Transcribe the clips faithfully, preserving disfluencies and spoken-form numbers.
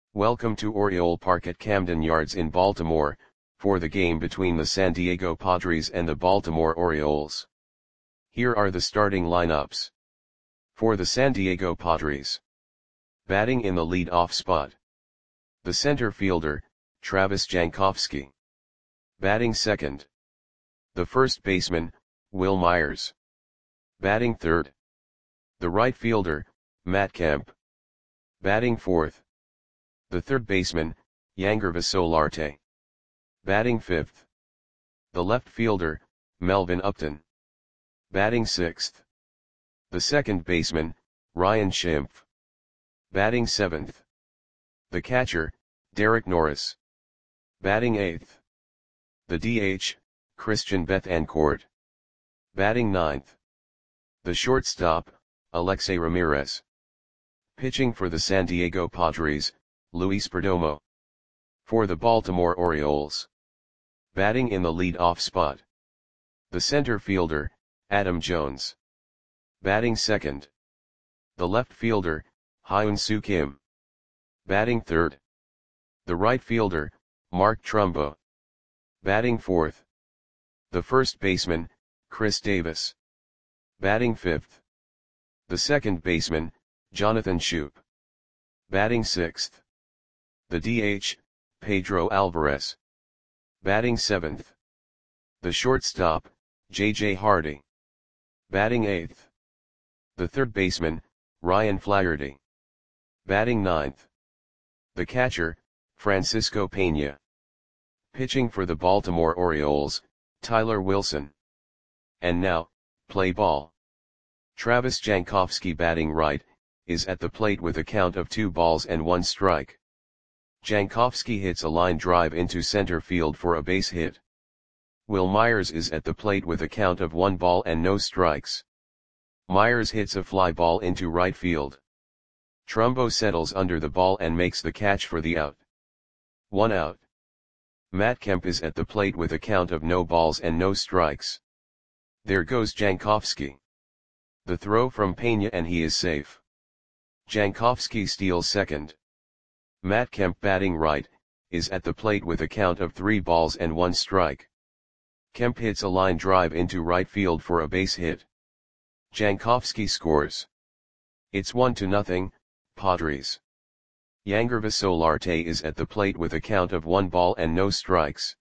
Welcome to Oriole Park at Camden Yards in Baltimore, for the game between the San Diego Padres and the Baltimore Orioles. Here are the starting lineups. For the San Diego Padres. Batting in the lead-off spot. The center fielder, Travis Jankowski. Batting second. The first baseman, Wil Myers. Batting third. The right fielder, Matt Kemp. Batting fourth. The third baseman, Yangervis Solarte. Batting fifth. The left fielder, Melvin Upton. Batting sixth. The second baseman, Ryan Schimpf. Batting seventh. The catcher, Derek Norris. Batting eighth. The D H, Christian Bethancourt. Batting ninth. The shortstop, Alexei Ramirez. Pitching for the San Diego Padres, Luis Perdomo. For the Baltimore Orioles. Batting in the lead-off spot. The center fielder, Adam Jones. Batting second. The left fielder, Hyun-Soo Kim. Batting third. The right fielder, Mark Trumbo. Batting fourth. The first baseman, Chris Davis. Batting fifth. The second baseman, Jonathan Schoop. Batting sixth. The D H, Pedro Alvarez. Batting seventh. The shortstop, J J Hardy. Batting eighth. The third baseman, Ryan Flaherty. Batting ninth. The catcher, Francisco Peña. Pitching for the Baltimore Orioles, Tyler Wilson. And now, play ball. Travis Jankowski batting right, is at the plate with a count of two balls and one strike. Jankowski hits a line drive into center field for a base hit. Wil Myers is at the plate with a count of one ball and no strikes. Myers hits a fly ball into right field. Trumbo settles under the ball and makes the catch for the out. One out. Matt Kemp is at the plate with a count of no balls and no strikes. There goes Jankowski. The throw from Peña and he is safe. Jankowski steals second. Matt Kemp batting right, is at the plate with a count of three balls and one strike. Kemp hits a line drive into right field for a base hit. Jankowski scores. It's one to nothing, Padres. Yangervis Solarte is at the plate with a count of one ball and no strikes.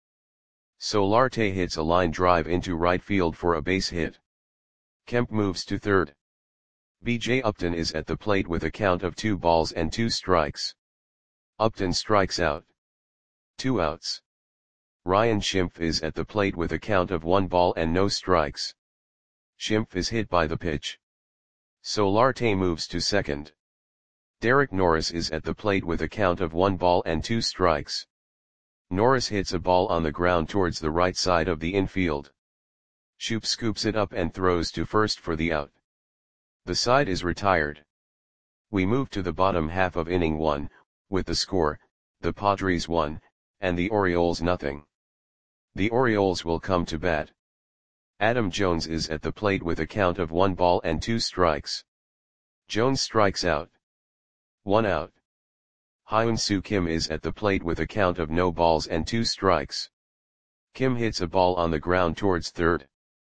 Solarte hits a line drive into right field for a base hit. Kemp moves to third. B J Upton is at the plate with a count of two balls and two strikes. Upton strikes out. Two outs. Ryan Schimpf is at the plate with a count of one ball and no strikes. Schimpf is hit by the pitch. Solarte moves to second. Derek Norris is at the plate with a count of one ball and two strikes. Norris hits a ball on the ground towards the right side of the infield. Schoop scoops it up and throws to first for the out. The side is retired. We move to the bottom half of inning one, with the score, the Padres one, and the Orioles nothing. The Orioles will come to bat. Adam Jones is at the plate with a count of one ball and two strikes. Jones strikes out. One out. Hyun-Soo Kim is at the plate with a count of no balls and two strikes. Kim hits a ball on the ground towards third.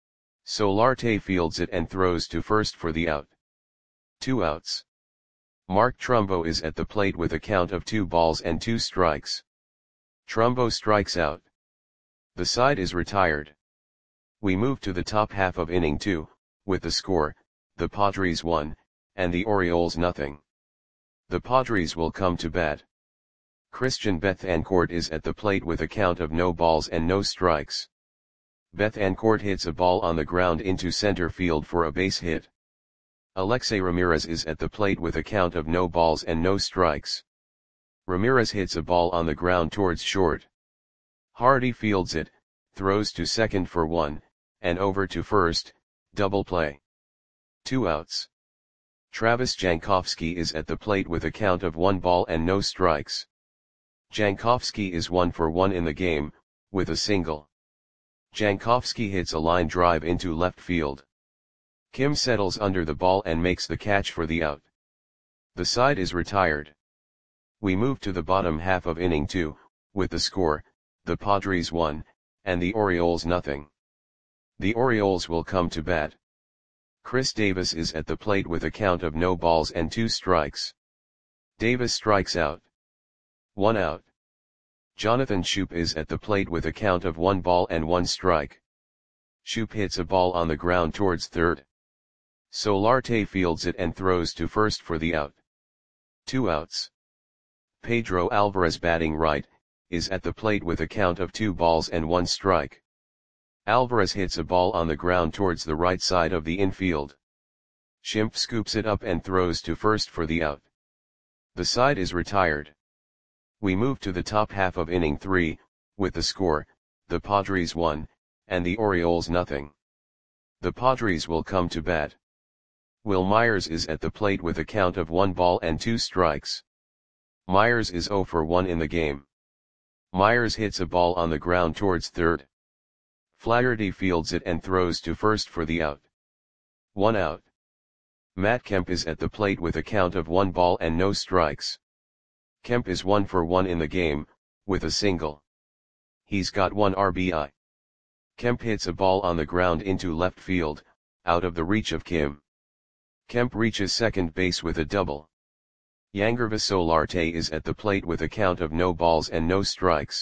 Solarte fields it and throws to first for the out. Two outs. Mark Trumbo is at the plate with a count of two balls and two strikes. Trumbo strikes out. The side is retired. We move to the top half of inning two, with the score, the Padres one, and the Orioles nothing. The Padres will come to bat. Christian Bethancourt is at the plate with a count of no balls and no strikes. Bethancourt hits a ball on the ground into center field for a base hit. Alexei Ramirez is at the plate with a count of no balls and no strikes. Ramirez hits a ball on the ground towards short. Hardy fields it, throws to second for one, and over to first, double play. Two outs. Travis Jankowski is at the plate with a count of one ball and no strikes. Jankowski is one for one in the game, with a single. Jankowski hits a line drive into left field. Kim settles under the ball and makes the catch for the out. The side is retired. We move to the bottom half of inning two, with the score, the Padres one, and the Orioles nothing. The Orioles will come to bat. Chris Davis is at the plate with a count of no balls and two strikes. Davis strikes out. One out. Jonathan Schoop is at the plate with a count of one ball and one strike. Schoop hits a ball on the ground towards third. Solarte fields it and throws to first for the out. Two outs. Pedro Alvarez, batting right, is at the plate with a count of two balls and one strike. Alvarez hits a ball on the ground towards the right side of the infield. Schimpf scoops it up and throws to first for the out. The side is retired. We move to the top half of inning three, with the score, the Padres one, and the Orioles nothing. The Padres will come to bat. Will Myers is at the plate with a count of one ball and two strikes. Myers is zero for one in the game. Myers hits a ball on the ground towards third. Flaherty fields it and throws to first for the out. One out. Matt Kemp is at the plate with a count of one ball and no strikes. Kemp is one for one in the game, with a single. He's got one R B I. Kemp hits a ball on the ground into left field, out of the reach of Kim. Kemp reaches second base with a double. Yangervis Solarte is at the plate with a count of no balls and no strikes.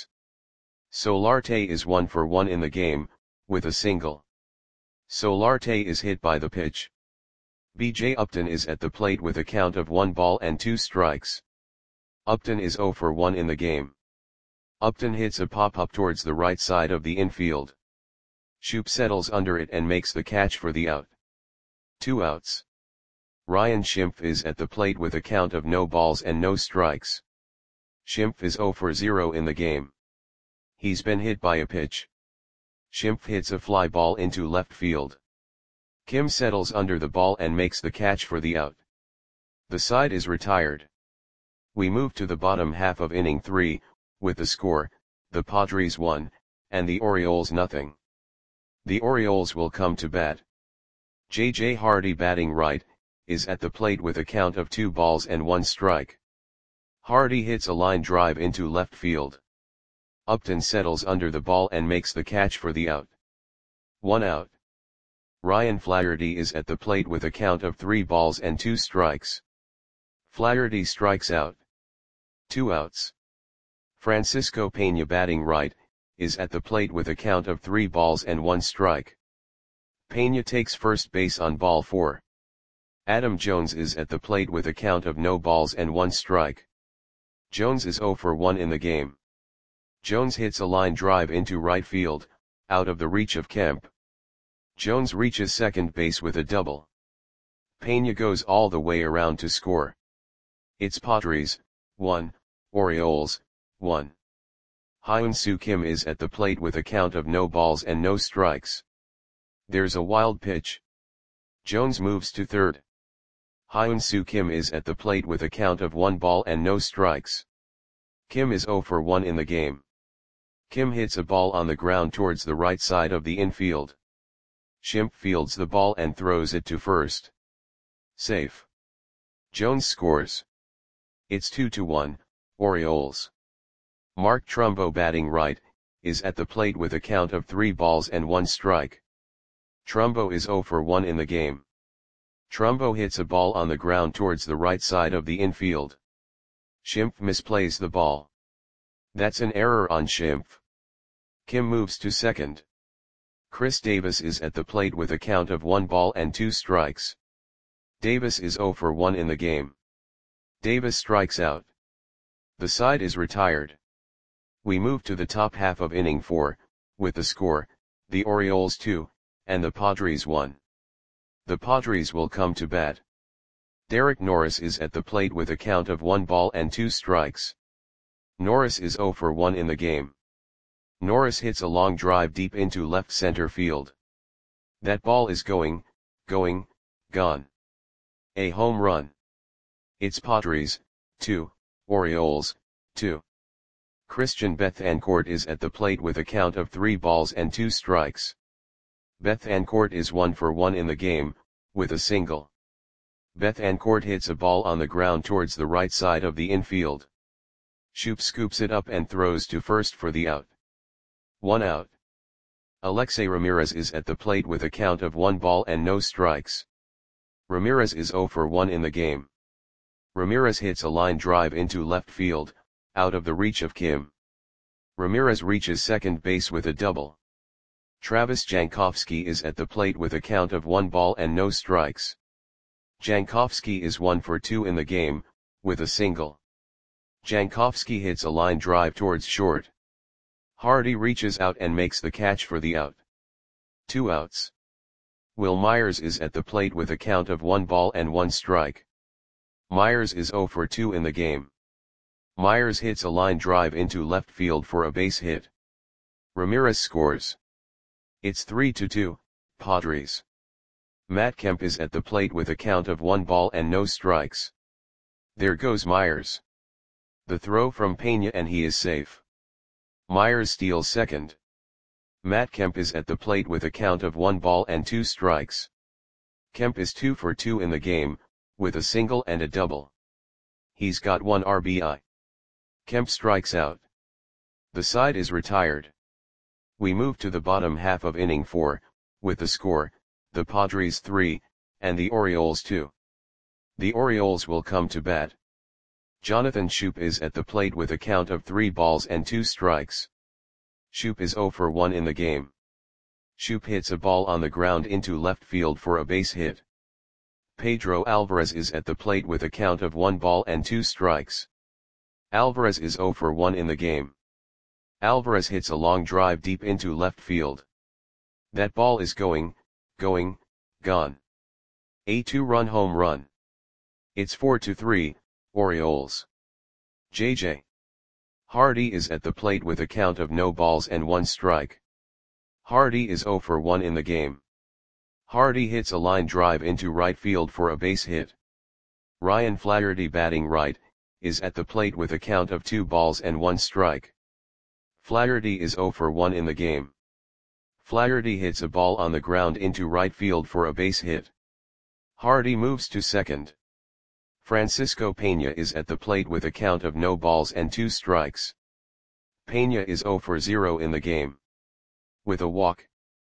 Solarte is one for one in the game, with a single. Solarte is hit by the pitch. B J Upton is at the plate with a count of one ball and two strikes. Upton is zero for one in the game. Upton hits a pop-up towards the right side of the infield. Schoop settles under it and makes the catch for the out. Two outs. Ryan Schimpf is at the plate with a count of no balls and no strikes. Schimpf is zero for zero in the game. He's been hit by a pitch. Schimpf hits a fly ball into left field. Kim settles under the ball and makes the catch for the out. The side is retired. We move to the bottom half of inning three, with the score, the Padres one, and the Orioles nothing. The Orioles will come to bat. J J Hardy, batting right, is at the plate with a count of two balls and one strike. Hardy hits a line drive into left field. Upton settles under the ball and makes the catch for the out. One out. Ryan Flaherty is at the plate with a count of three balls and two strikes. Flaherty strikes out. Two outs. Francisco Peña, batting right, is at the plate with a count of three balls and one strike. Peña takes first base on ball four. Adam Jones is at the plate with a count of no balls and one strike. Jones is zero for one in the game. Jones hits a line drive into right field, out of the reach of Kemp. Jones reaches second base with a double. Peña goes all the way around to score. It's Padres, one, Orioles, one. Hyun-Soo Kim is at the plate with a count of no balls and no strikes. There's a wild pitch. Jones moves to third. Hyun-Soo Kim is at the plate with a count of one ball and no strikes. Kim is zero for one in the game. Kim hits a ball on the ground towards the right side of the infield. Schimpf fields the ball and throws it to first. Safe. Jones scores. It's two to one, Orioles. Mark Trumbo, batting right, is at the plate with a count of three balls and one strike. Trumbo is zero for one in the game. Trumbo hits a ball on the ground towards the right side of the infield. Schimpf misplays the ball. That's an error on Schimpf. Kim moves to second. Chris Davis is at the plate with a count of one ball and two strikes. Davis is zero for one in the game. Davis strikes out. The side is retired. We move to the top half of inning four, with the score, the Orioles two, and the Padres one. The Padres will come to bat. Derek Norris is at the plate with a count of one ball and two strikes. Norris is zero for one in the game. Norris hits a long drive deep into left center field. That ball is going, going, gone. A home run. It's Padres, two, Orioles, two. Christian Bethancourt is at the plate with a count of three balls and two strikes. Bethancourt is one for one in the game, with a single. Bethancourt hits a ball on the ground towards the right side of the infield. Shoop scoops it up and throws to first for the out. One out. Alexei Ramirez is at the plate with a count of one ball and no strikes. Ramirez is zero for one in the game. Ramirez hits a line drive into left field, out of the reach of Kim. Ramirez reaches second base with a double. Travis Jankowski is at the plate with a count of one ball and no strikes. Jankowski is one for two in the game, with a single. Jankowski hits a line drive towards short. Hardy reaches out and makes the catch for the out. Two outs. Will Myers is at the plate with a count of one ball and one strike. Myers is zero for two in the game. Myers hits a line drive into left field for a base hit. Ramirez scores. It's three to two, Padres. Matt Kemp is at the plate with a count of one ball and no strikes. There goes Myers. The throw from Pena and he is safe. Myers steals second. Matt Kemp is at the plate with a count of one ball and two strikes. Kemp is two for two in the game, with a single and a double. He's got one R B I. Kemp strikes out. The side is retired. We move to the bottom half of inning four, with the score, the Padres three, and the Orioles two. The Orioles will come to bat. Jonathan Schoop is at the plate with a count of three balls and two strikes. Schoop is zero for one in the game. Schoop hits a ball on the ground into left field for a base hit. Pedro Alvarez is at the plate with a count of one ball and two strikes. Alvarez is zero for one in the game. Alvarez hits a long drive deep into left field. That ball is going, going, gone. A two-run home run. It's four to three, Orioles. J J Hardy is at the plate with a count of no balls and one strike. Hardy is zero for one in the game. Hardy hits a line drive into right field for a base hit. Ryan Flaherty, batting right, is at the plate with a count of two balls and one strike. Flaherty is zero for one in the game. Flaherty hits a ball on the ground into right field for a base hit. Hardy moves to second. Francisco Pena is at the plate with a count of no balls and two strikes. Pena is zero for zero in the game. With a walk,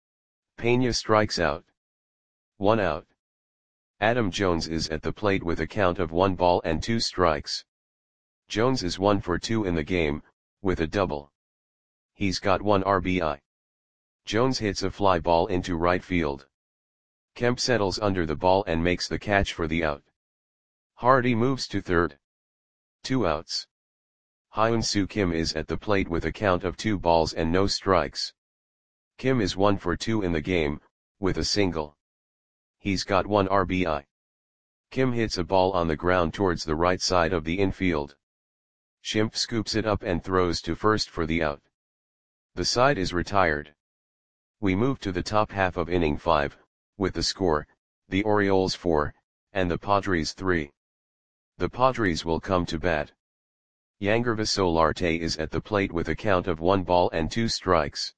Pena strikes out. One out. Adam Jones is at the plate with a count of one ball and two strikes. Jones is one for two in the game, with a double. He's got one R B I. Jones hits a fly ball into right field. Kemp settles under the ball and makes the catch for the out. Hardy moves to third. Two outs. Hyun-Soo Kim is at the plate with a count of two balls and no strikes. Kim is one for two in the game, with a single. He's got one R B I. Kim hits a ball on the ground towards the right side of the infield. Schimpf scoops it up and throws to first for the out. The side is retired. We move to the top half of inning five, with the score, the Orioles four, and the Padres three. The Padres will come to bat. Yangervis Solarte is at the plate with a count of one ball and two strikes.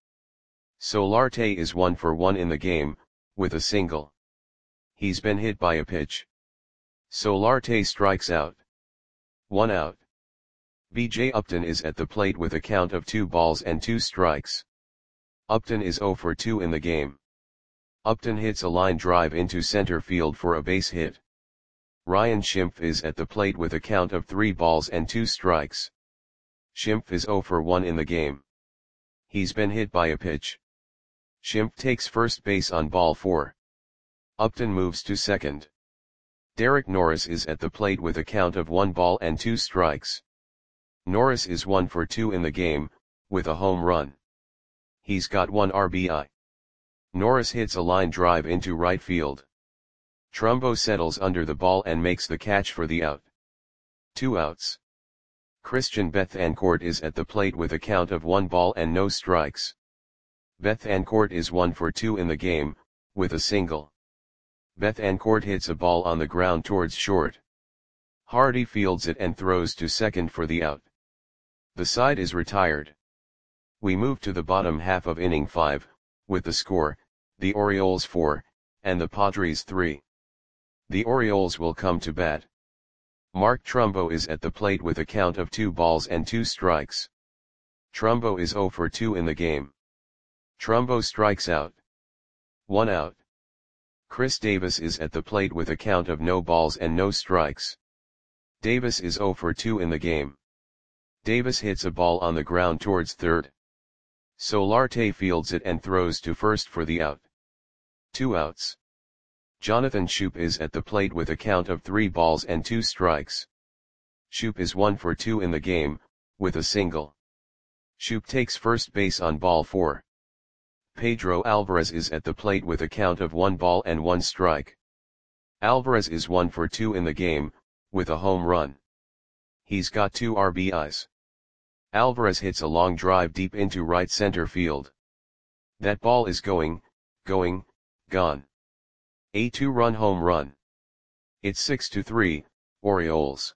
Solarte is one for one in the game, with a single. He's been hit by a pitch. Solarte strikes out. One out. B J Upton is at the plate with a count of two balls and two strikes. Upton is zero for two in the game. Upton hits a line drive into center field for a base hit. Ryan Schimpf is at the plate with a count of three balls and two strikes. Schimpf is zero for one in the game. He's been hit by a pitch. Schimpf takes first base on ball four. Upton moves to second. Derek Norris is at the plate with a count of one ball and two strikes. Norris is one for two in the game, with a home run. He's got one R B I. Norris hits a line drive into right field. Trumbo settles under the ball and makes the catch for the out. Two outs. Christian Bethancourt is at the plate with a count of one ball and no strikes. Bethancourt is one for two in the game, with a single. Bethancourt hits a ball on the ground towards short. Hardy fields it and throws to second for the out. The side is retired. We move to the bottom half of inning five, with the score, the Orioles four, and the Padres three. The Orioles will come to bat. Mark Trumbo is at the plate with a count of two balls and two strikes. Trumbo is zero for two in the game. Trumbo strikes out. One out. Chris Davis is at the plate with a count of no balls and no strikes. Davis is zero for two in the game. Davis hits a ball on the ground towards third. Solarte fields it and throws to first for the out. Two outs. Jonathan Schoop is at the plate with a count of three balls and two strikes. Schoop is one for two in the game, with a single. Schoop takes first base on ball four. Pedro Alvarez is at the plate with a count of one ball and one strike. Alvarez is one for two in the game, with a home run. He's got two R B Is. Alvarez hits a long drive deep into right center field. That ball is going, going, gone. A two-run home run. It's six to three, Orioles.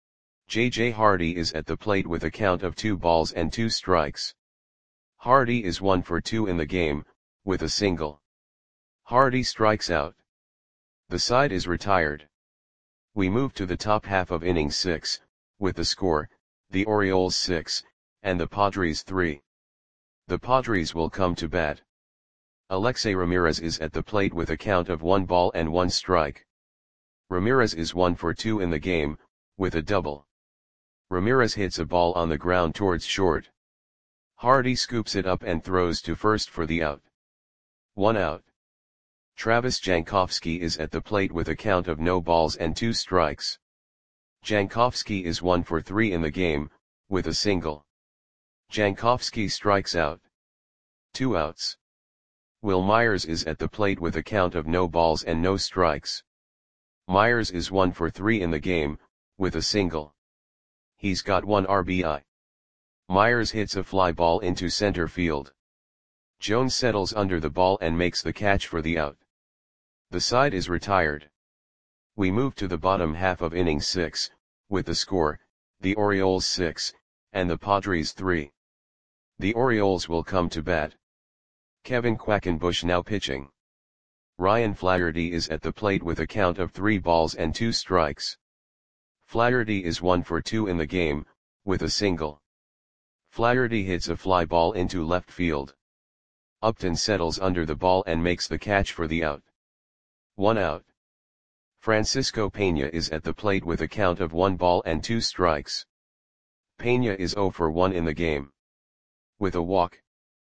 J J Hardy is at the plate with a count of two balls and two strikes. Hardy is one for two in the game, with a single. Hardy strikes out. The side is retired. We move to the top half of inning six, with the score, the Orioles six, and the Padres three. The Padres will come to bat. Alexei Ramirez is at the plate with a count of one ball and one strike. Ramirez is one for two in the game, with a double. Ramirez hits a ball on the ground towards short. Hardy scoops it up and throws to first for the out. One out. Travis Jankowski is at the plate with a count of no balls and two strikes. Jankowski is one for three in the game, with a single. Jankowski strikes out. Two outs. Will Myers is at the plate with a count of no balls and no strikes. Myers is one for three in the game, with a single. He's got one R B I. Myers hits a fly ball into center field. Jones settles under the ball and makes the catch for the out. The side is retired. We move to the bottom half of inning six, with the score, the Orioles six, and the Padres three. The Orioles will come to bat. Kevin Quackenbush now pitching. Ryan Flaherty is at the plate with a count of three balls and two strikes. Flaherty is one for two in the game, with a single. Flaherty hits a fly ball into left field. Upton settles under the ball and makes the catch for the out. One out. Francisco Peña is at the plate with a count of one ball and two strikes. Peña is zero for one in the game. With a walk.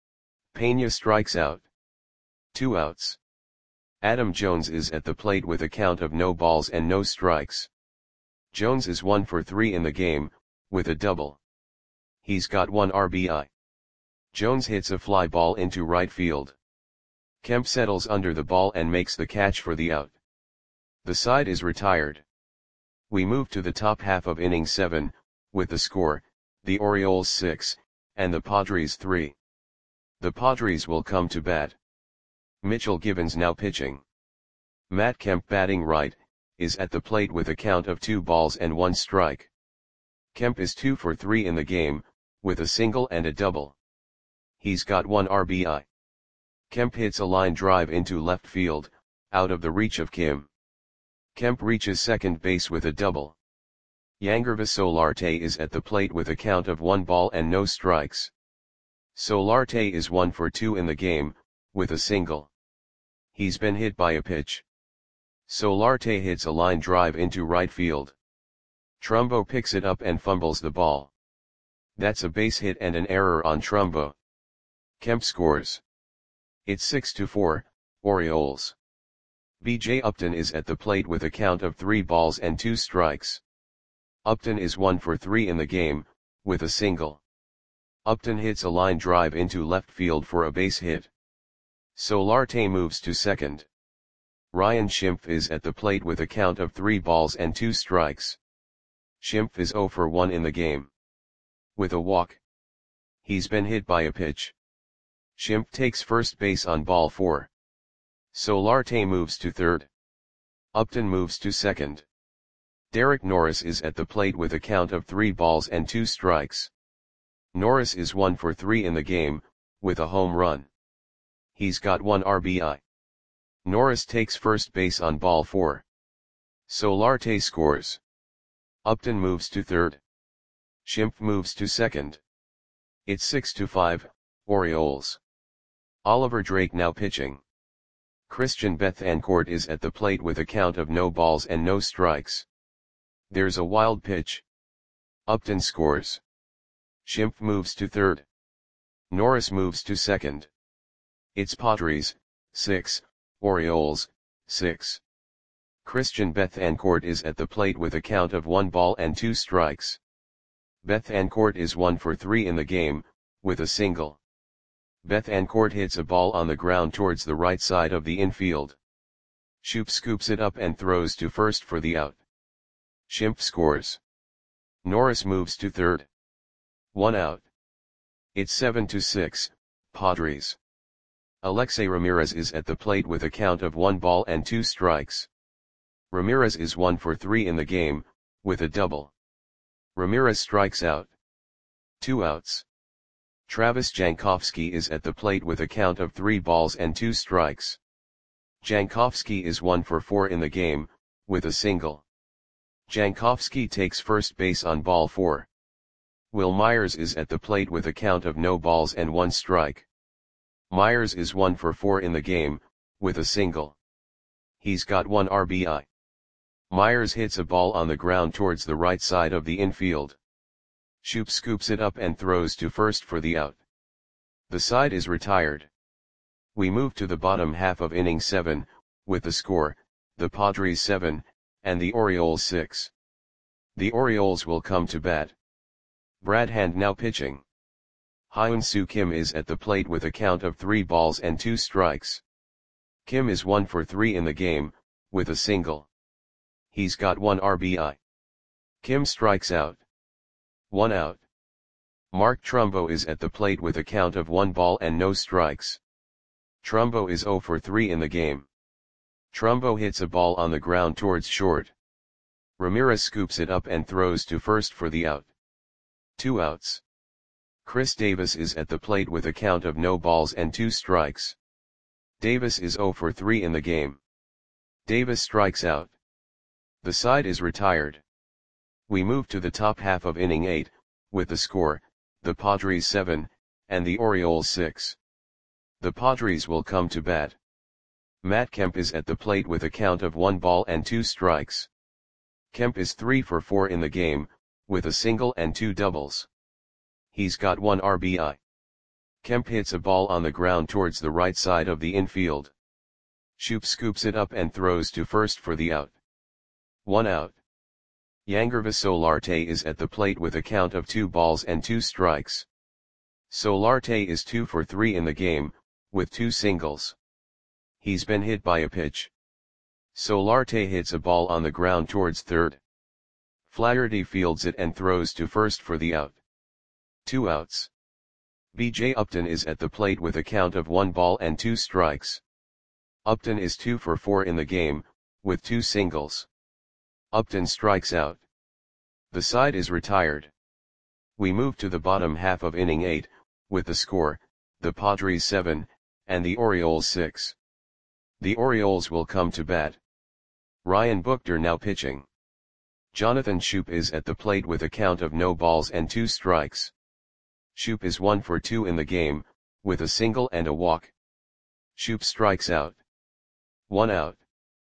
Peña strikes out. Two outs. Adam Jones is at the plate with a count of no balls and no strikes. Jones is one for three in the game, with a double. He's got one R B I. Jones hits a fly ball into right field. Kemp settles under the ball and makes the catch for the out. The side is retired. We move to the top half of inning seven, with the score, the Orioles six, and the Padres three. The Padres will come to bat. Mitchell Givens now pitching. Matt Kemp batting right, is at the plate with a count of two balls and one strike. Kemp is two for three in the game, with a single and a double. He's got one R B I. Kemp hits a line drive into left field, out of the reach of Kim. Kemp reaches second base with a double. Yangervis Solarte is at the plate with a count of one ball and no strikes. Solarte is one for two in the game, with a single. He's been hit by a pitch. Solarte hits a line drive into right field. Trumbo picks it up and fumbles the ball. That's a base hit and an error on Trumbo. Kemp scores. It's six to four, Orioles. B J Upton is at the plate with a count of three balls and two strikes. Upton is one for three in the game, with a single. Upton hits a line drive into left field for a base hit. Solarte moves to second. Ryan Schimpf is at the plate with a count of three balls and two strikes. Schimpf is zero for one in the game. With a walk. He's been hit by a pitch. Schimpf takes first base on ball four. Solarte moves to third. Upton moves to second. Derek Norris is at the plate with a count of three balls and two strikes. Norris is one for three in the game, with a home run. He's got one R B I. Norris takes first base on ball four. Solarte scores. Upton moves to third. Schimpf moves to second. It's six to five, Orioles. Oliver Drake now pitching. Christian Bethancourt is at the plate with a count of no balls and no strikes. There's a wild pitch. Upton scores. Schimpf moves to third. Norris moves to second. It's Padres, six, Orioles, six. Christian Bethancourt is at the plate with a count of one ball and two strikes. Bethancourt is one for three in the game, with a single. Bethancourt hits a ball on the ground towards the right side of the infield. Shoop scoops it up and throws to first for the out. Schimpf scores. Norris moves to third. One out. It's seven to six, Padres. Alexei Ramirez is at the plate with a count of one ball and two strikes. Ramirez is one for three in the game, with a double. Ramirez strikes out. Two outs. Travis Jankowski is at the plate with a count of three balls and two strikes. Jankowski is one for four in the game, with a single. Jankowski takes first base on ball four. Will Myers is at the plate with a count of no balls and one strike. Myers is one for four in the game, with a single. He's got one R B I. Myers hits a ball on the ground towards the right side of the infield. Shoop scoops it up and throws to first for the out. The side is retired. We move to the bottom half of inning seven, with the score, the Padres seven, and the Orioles six. The Orioles will come to bat. Brad Hand now pitching. Hyun-Soo Kim is at the plate with a count of three balls and two strikes. Kim is one for three in the game, with a single. He's got one R B I. Kim strikes out. One out. Mark Trumbo is at the plate with a count of one ball and no strikes. Trumbo is zero for three in the game. Trumbo hits a ball on the ground towards short. Ramirez scoops it up and throws to first for the out. Two outs. Chris Davis is at the plate with a count of no balls and two strikes. Davis is zero for three in the game. Davis strikes out. The side is retired. We move to the top half of inning eight, with the score, the Padres seven, and the Orioles six. The Padres will come to bat. Matt Kemp is at the plate with a count of one ball and two strikes. Kemp is three for four in the game, with a single and two doubles. He's got one R B I. Kemp hits a ball on the ground towards the right side of the infield. Shoop scoops it up and throws to first for the out. One out. Yangervis Solarte is at the plate with a count of two balls and two strikes. Solarte is two for three in the game, with two singles. He's been hit by a pitch. Solarte hits a ball on the ground towards third. Flaherty fields it and throws to first for the out. Two outs. B J Upton is at the plate with a count of one ball and two strikes. Upton is two for four in the game, with two singles. Upton strikes out. The side is retired. We move to the bottom half of inning eight, with the score, the Padres seven, and the Orioles six. The Orioles will come to bat. Ryan Buchter now pitching. Jonathan Shoop is at the plate with a count of no balls and two strikes. Shoop is one for two in the game, with a single and a walk. Shoop strikes out. One out.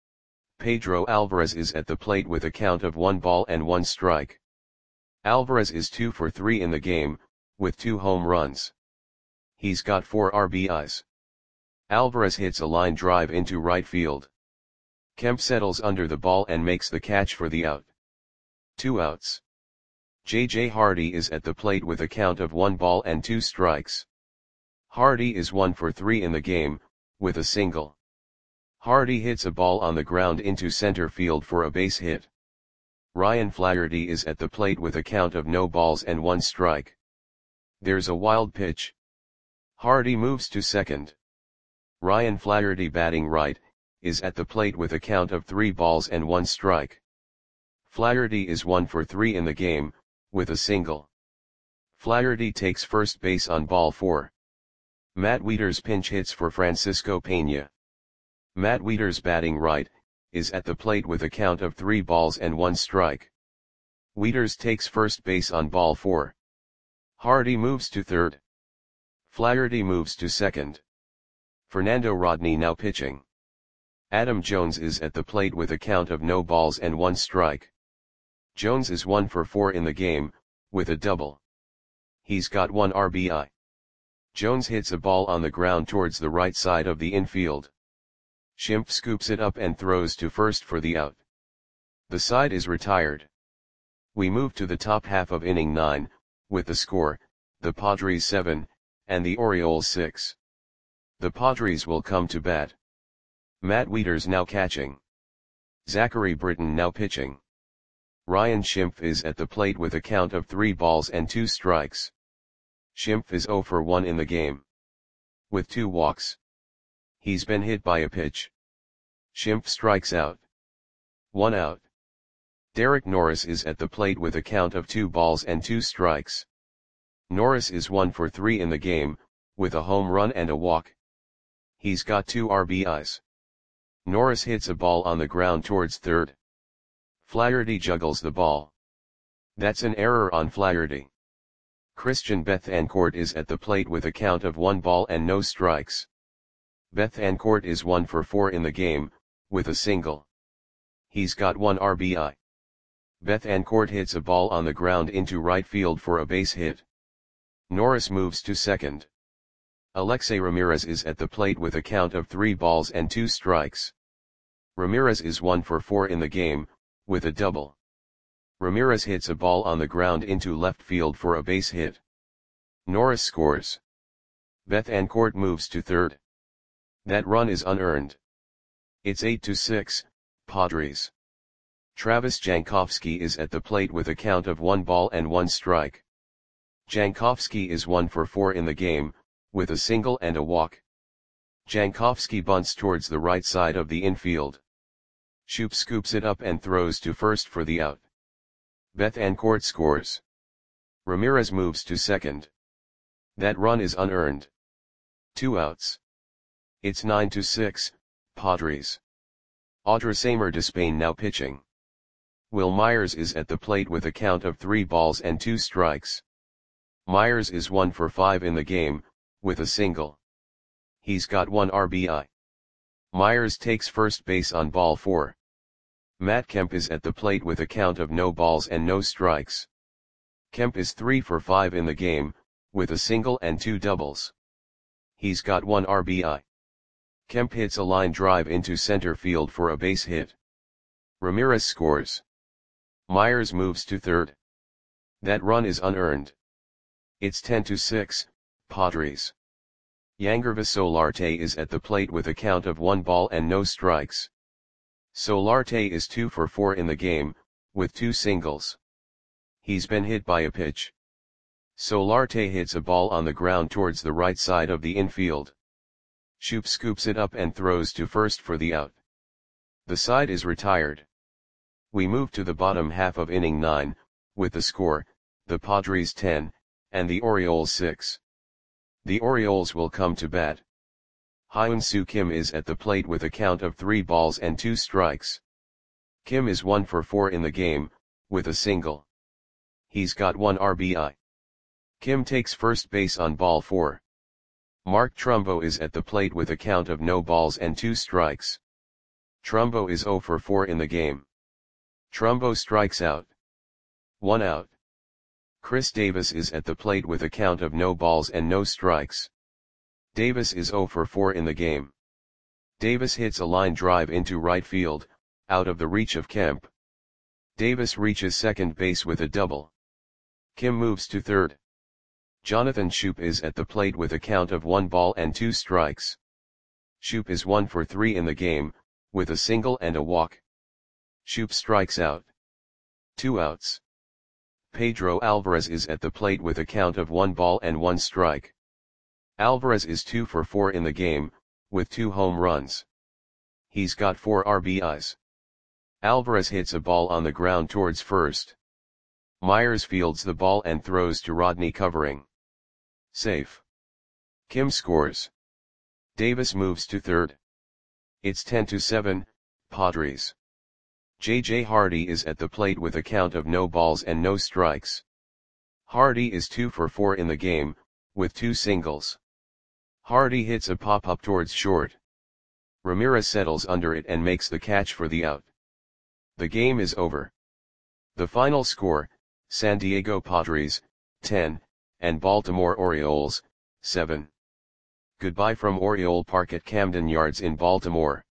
Pedro Alvarez is at the plate with a count of one ball and one strike. Alvarez is two for three in the game, with two home runs. He's got four R B Is. Alvarez hits a line drive into right field. Kemp settles under the ball and makes the catch for the out. Two outs. J J Hardy is at the plate with a count of one ball and two strikes. Hardy is one for three in the game, with a single. Hardy hits a ball on the ground into center field for a base hit. Ryan Flaherty is at the plate with a count of no balls and one strike. There's a wild pitch. Hardy moves to second. Ryan Flaherty, batting right, is at the plate with a count of three balls and one strike. Flaherty is one for three in the game, with a single. Flaherty takes first base on ball four. Matt Wieters pinch hits for Francisco Peña. Matt Wieters, batting right, is at the plate with a count of three balls and one strike. Wieters takes first base on ball four. Hardy moves to third. Flaherty moves to second. Fernando Rodney now pitching. Adam Jones is at the plate with a count of no balls and one strike. Jones is one for four in the game, with a double. He's got one R B I. Jones hits a ball on the ground towards the right side of the infield. Schimpf scoops it up and throws to first for the out. The side is retired. We move to the top half of inning nine, with the score, the Padres seven, and the Orioles six. The Padres will come to bat. Matt Wieters now catching. Zachary Britton now pitching. Ryan Schimpf is at the plate with a count of three balls and two strikes. Schimpf is zero for one in the game, with two walks. He's been hit by a pitch. Schimpf strikes out. One out. Derek Norris is at the plate with a count of two balls and two strikes. Norris is one for three in the game, with a home run and a walk. He's got two R B Is. Norris hits a ball on the ground towards third. Flaherty juggles the ball. That's an error on Flaherty. Christian Bethancourt is at the plate with a count of one ball and no strikes. Bethancourt is one for four in the game, with a single. He's got one R B I. Bethancourt hits a ball on the ground into right field for a base hit. Norris moves to second. Alexei Ramirez is at the plate with a count of three balls and two strikes. Ramirez is one for four in the game, with a double. Ramirez hits a ball on the ground into left field for a base hit. Norris scores. Bethancourt moves to third. That run is unearned. It's eight to six, Padres. Travis Jankowski is at the plate with a count of one ball and one strike. Jankowski is one for four in the game, with a single and a walk. Jankowski bunts towards the right side of the infield. Shoop scoops it up and throws to first for the out. Bethancourt scores. Ramirez moves to second. That run is unearned. Two outs. It's nine to six, Padres. Audreysamer Despain now pitching. Will Myers is at the plate with a count of three balls and two strikes. Myers is one for five in the game, with a single. He's got one R B I. Myers takes first base on ball four. Matt Kemp is at the plate with a count of no balls and no strikes. Kemp is three for five in the game, with a single and two doubles. He's got one R B I. Kemp hits a line drive into center field for a base hit. Ramirez scores. Myers moves to third. That run is unearned. It's ten to six, Padres. Yangervis Solarte is at the plate with a count of one ball and no strikes. Solarte is two for four in the game, with two singles. He's been hit by a pitch. Solarte hits a ball on the ground towards the right side of the infield. Shoop scoops it up and throws to first for the out. The side is retired. We move to the bottom half of inning nine, with the score, the Padres ten, and the Orioles six. The Orioles will come to bat. Hyun-Soo Kim is at the plate with a count of three balls and two strikes. Kim is one for four in the game, with a single. He's got one R B I. Kim takes first base on ball four. Mark Trumbo is at the plate with a count of no balls and two strikes. Trumbo is zero for four in the game. Trumbo strikes out. One out. Chris Davis is at the plate with a count of no balls and no strikes. Davis is zero for four in the game. Davis hits a line drive into right field, out of the reach of Kemp. Davis reaches second base with a double. Kim moves to third. Jonathan Shoop is at the plate with a count of one ball and two strikes. Shoop is one for three in the game, with a single and a walk. Shoop strikes out. Two outs. Pedro Alvarez is at the plate with a count of one ball and one strike. Alvarez is two for four in the game, with two home runs. He's got four R B Is. Alvarez hits a ball on the ground towards first. Myers fields the ball and throws to Rodney covering. Safe. Kim scores. Davis moves to third. It's ten to seven, Padres. J J Hardy is at the plate with a count of no balls and no strikes. Hardy is two for four in the game, with two singles. Hardy hits a pop-up towards short. Ramirez settles under it and makes the catch for the out. The game is over. The final score, San Diego Padres, ten, and Baltimore Orioles, seven. Goodbye from Oriole Park at Camden Yards in Baltimore.